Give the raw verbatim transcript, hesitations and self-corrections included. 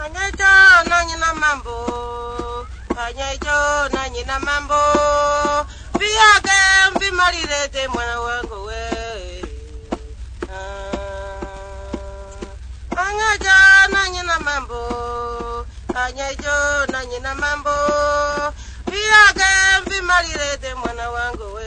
Anyajo na nyina mambo, anyajo na nyina mambo, biage mbi marirete mwana wangu we. Anyajo na nyina mambo, anyajo na nyina mambo, biage mbi marirete mwana wangu we.